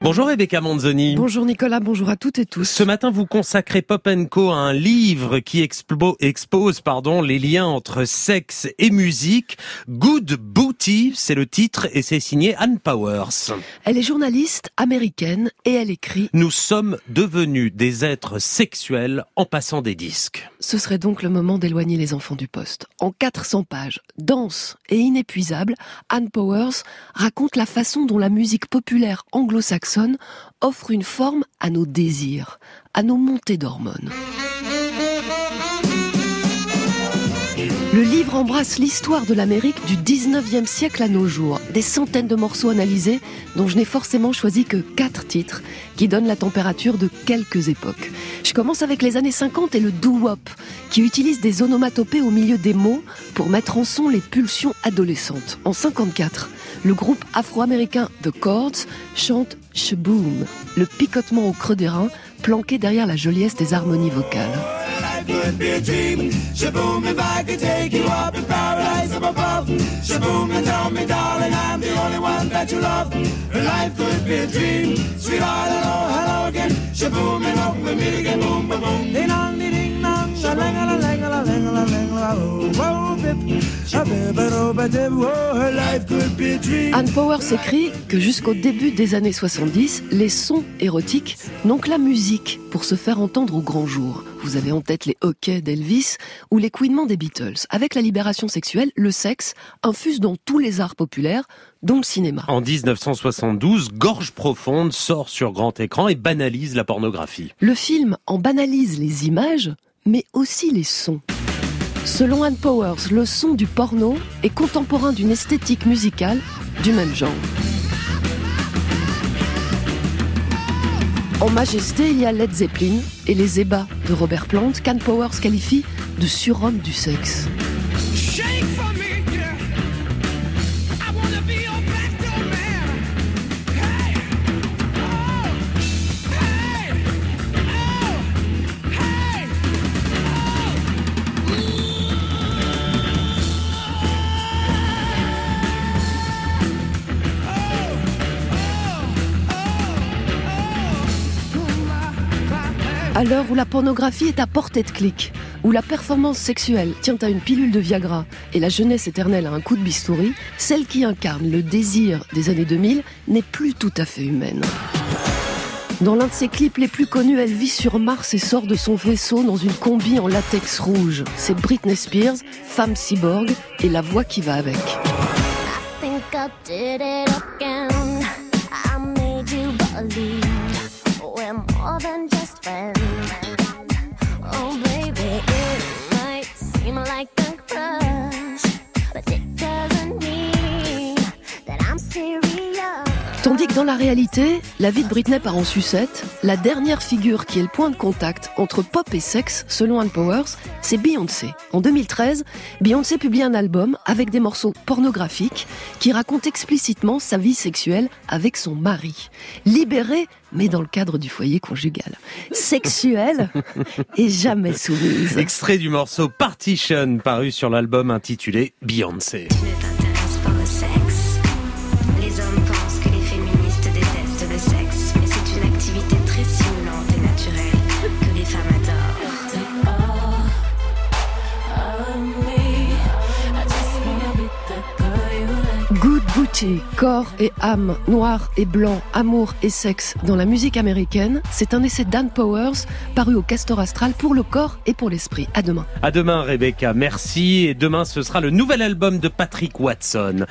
Bonjour Rebecca Manzoni. Bonjour Nicolas, bonjour à toutes et tous. Ce matin, vous consacrez Pop & Co à un livre qui expose les liens entre sexe et musique. Good Booty, c'est le titre et c'est signé Ann Powers. Elle est journaliste américaine et elle écrit « Nous sommes devenus des êtres sexuels en passant des disques ». Ce serait donc le moment d'éloigner les enfants du poste. En 400 pages, dense et inépuisable, Ann Powers raconte la façon dont la musique populaire anglo-saxonne offre une forme à nos désirs, à nos montées d'hormones. Le livre embrasse l'histoire de l'Amérique du 19e siècle à nos jours. Des centaines de morceaux analysés, dont je n'ai forcément choisi que 4 titres, qui donnent la température de quelques époques. Je commence avec les années 50 et le doo-wop, qui utilise des onomatopées au milieu des mots pour mettre en son les pulsions adolescentes. En 54, le groupe afro-américain The Chords chante « Shaboom », le picotement au creux des reins, planqué derrière la joliesse des harmonies vocales. Could be a dream. Shaboom, if I could take you up in paradise up above. Shaboom, and tell me, darling, I'm the only one that you love. Life could be a dream. Sweetheart, hello, hello again. Shaboom, and hope we meet again. Boom, boom, boom. Ding dong, ding dong. Ann Powers écrit que jusqu'au début des années 70, les sons érotiques n'ont que la musique pour se faire entendre au grand jour. Vous avez en tête les hoquets d'Elvis ou les couinements des Beatles. Avec la libération sexuelle, le sexe infuse dans tous les arts populaires, dont le cinéma. En 1972, Gorge profonde sort sur grand écran et banalise la pornographie. Le film en banalise les images, mais aussi les sons. Selon Ann Powers, le son du porno est contemporain d'une esthétique musicale du même genre. En majesté, il y a Led Zeppelin et les ébats de Robert Plant qu'Ann Powers qualifie de surhomme du sexe. À l'heure où la pornographie est à portée de clic, où la performance sexuelle tient à une pilule de Viagra et la jeunesse éternelle à un coup de bistouri, celle qui incarne le désir des années 2000 n'est plus tout à fait humaine. Dans l'un de ses clips les plus connus, elle vit sur Mars et sort de son vaisseau dans une combi en latex rouge. C'est Britney Spears, femme cyborg, et la voix qui va avec. More than just friends. Oh baby, it might seem like a crush, but it doesn't mean that I'm serious. Tandis que dans la réalité, la vie de Britney part en sucette, la dernière figure qui est le point de contact entre pop et sexe, selon Ann Powers, c'est Beyoncé. En 2013, Beyoncé publie un album avec des morceaux pornographiques qui racontent explicitement sa vie sexuelle avec son mari. Libérée, mais dans le cadre du foyer conjugal. Sexuelle et jamais soumise. Extrait du morceau Partition, paru sur l'album intitulé Beyoncé. Tu ne t'intéresses pas au sexe. Les hommes pensent que les féministes détestent le sexe, mais c'est une activité très stimulante et naturelle que les femmes adorent. Good Booty, corps et âme, noir et blanc, amour et sexe dans la musique américaine, c'est un essai d'Ann Powers paru au Castor Astral pour le corps et pour l'esprit. À demain. À demain Rebecca, merci. Et demain ce sera le nouvel album de Patrick Watson.